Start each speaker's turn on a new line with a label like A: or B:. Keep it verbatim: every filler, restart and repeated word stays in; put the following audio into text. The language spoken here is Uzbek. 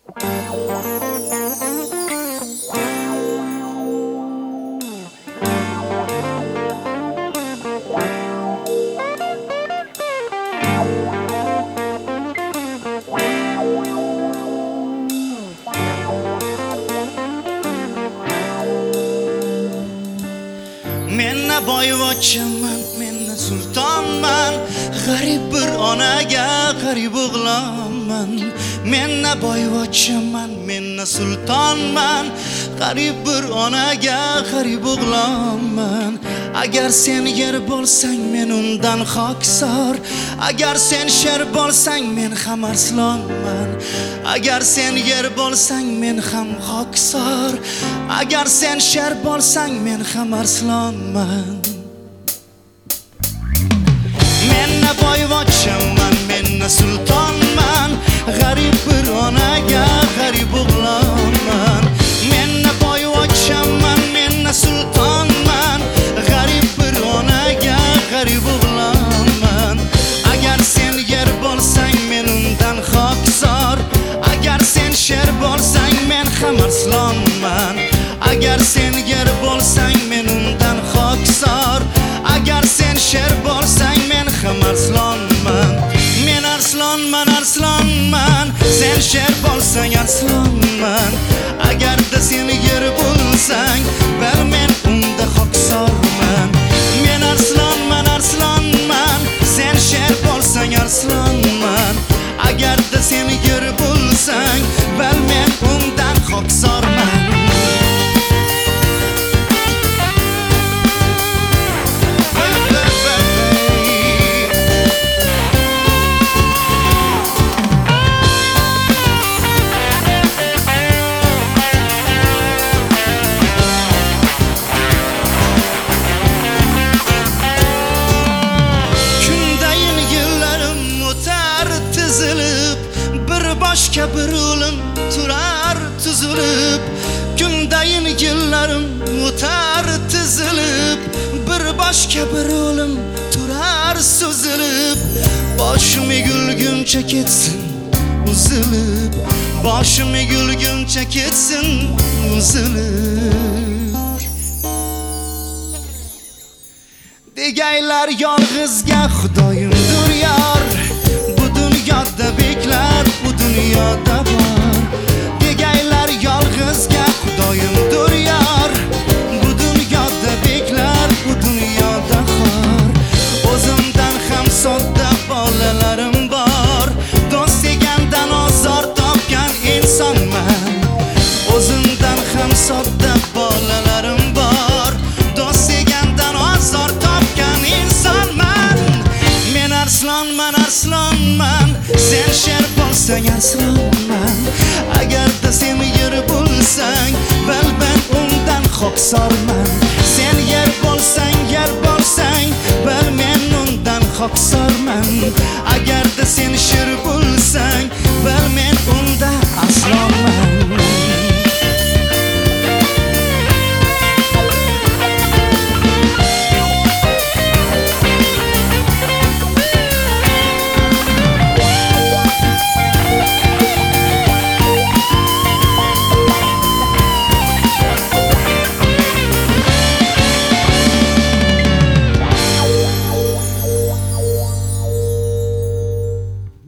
A: Menna boyvachchaman, menna sultonman, g'arib bir onaga g'arib o'g'lonman. Menna boyvachchaman, menna sultonman, g'arib bir onaga g'arib o'g'lonman. Agar sen yer bo'lsang men undan xokisor, agar sen sher bo'lsang men ham arslonman. Agar sen yer bo'lsang men ham xokisor, agar sen sher bo'lsang men ham arslonman. Menna boyvachchaman, menna sultonman, g'arib bir onaga g'arib o'g'lonman. Menna boyvachchaman, menna sultonman, g'arib bir onaga g'arib o'g'lonman. Agar sen yer bo'lsang men undan xokisor, agar sen sher bo'lsang men ham arslonman. Agar sen yer bo'lsang men undan xokisor, agar sen sher bo'lsang men ham arslonman. Men arslonman, arslonman, sen sher bo'lsang arslonman. Agarda sen yer bo'lsang bar men unda xokisorman. Men arslonman, arslonman, sen sher bo'lsang arslonman. Agarda sen yer bo'lsang bar men undan xokisorman. Boshqa bir o'lim turar tuzilib, kundayin yillarim o'tar tizilib, bir boshqa bir o'lim turar so'zilib. Boshim egilguncha ketsin uzilib, boshim egilguncha ketsin uzilib. Degaylar yolg'izga Xudoyimdir yor, bu dunyoda beklar bu dunyoda bor. Degaylar yolg'izga Xudoyimdir yor, bu dunyoda beklar bu dunyoda xor. O'zimdan ham sodda bolalarim bor, do'st degandan ozor topgan insonman. O'zimdan ham sodda bolalarim bor, do'st degandan ozor topgan insonman. Men arslonman, arslonman, sen sher bo'lsang arslonman. Agarda sen yer bo'lsang val men undan xokisorman.